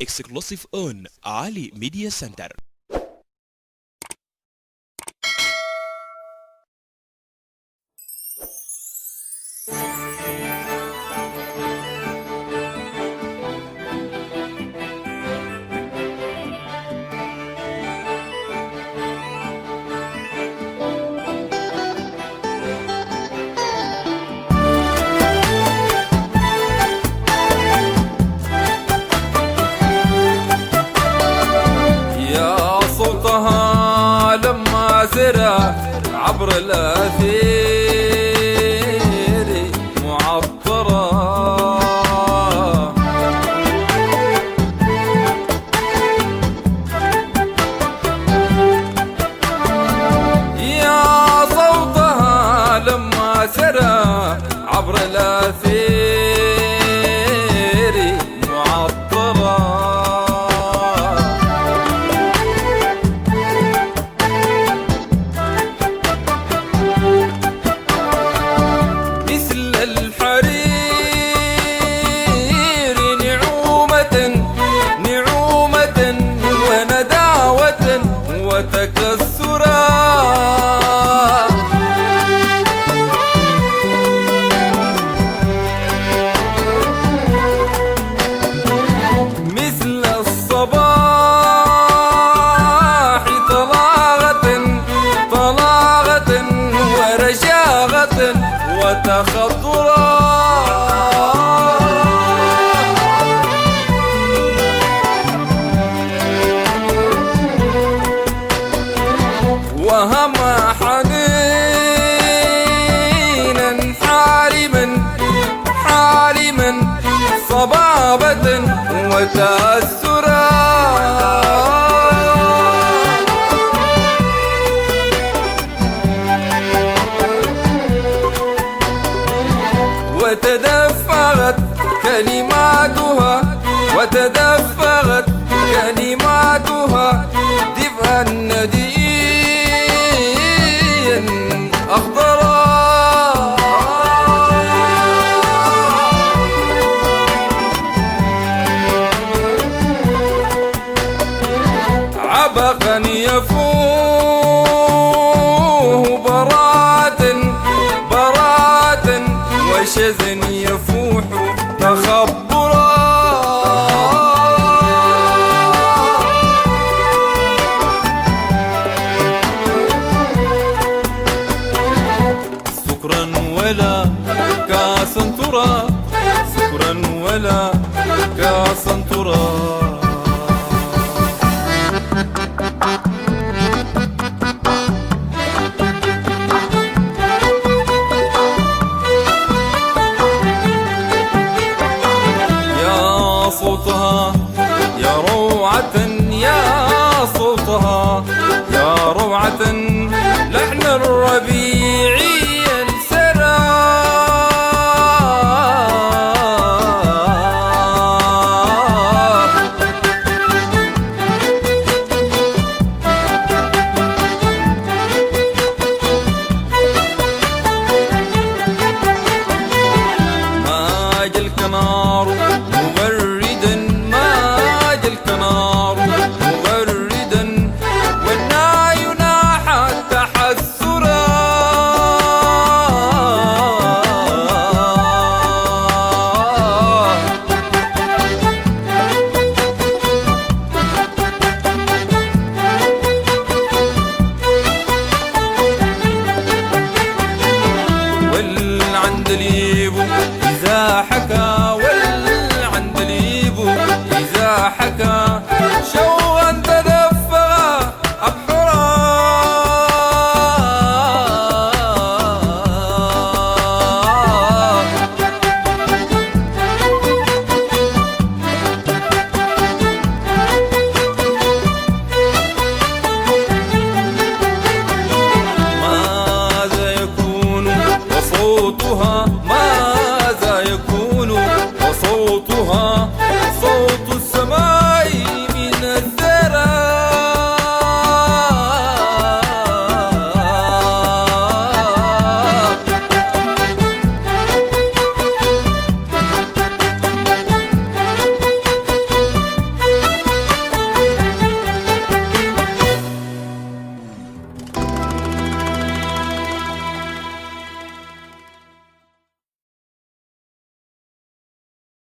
exclusive on Ali Media Center. لما سرى عبر الأثير معطرة، يا صوتها لما سرى عبر الأثير معطرة، وتكسرا مثل الصباح طلاغة ورشاقة وتخطرا، وهما حنينا حالما صبابة وتأثرا، وتدفقت كلماتها دفء الندي أخضرا، عبقا يفوه براءة وشذا يفوح تخبرا، سكرا ولا كاسا ترى، سكرا ولا كاسا ترى. يا صوتها يا روعة، يا صوتها يا روعة لحن الربيع